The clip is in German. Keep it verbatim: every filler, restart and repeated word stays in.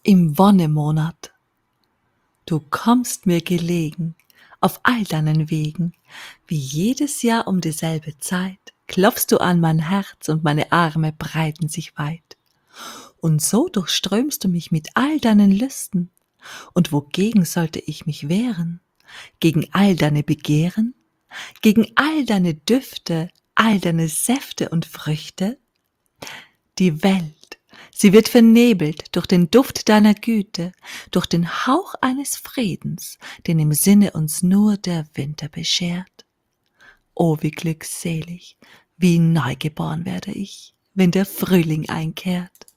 im Wonnemonat. Du kommst mir gelegen auf all deinen Wegen, wie jedes Jahr um dieselbe Zeit, klopfst du an mein Herz und meine Arme breiten sich weit. Und so durchströmst du mich mit all deinen Lüsten, und wogegen sollte ich mich wehren? Gegen all deine Begehren? Gegen all deine Düfte, all deine Säfte und Früchte? Die Welt, sie wird vernebelt durch den Duft deiner Güte, durch den Hauch eines Friedens, den im Sinne uns nur der Winter beschert. O, wie glückselig, wie neugeboren werde ich, wenn der Frühling einkehrt.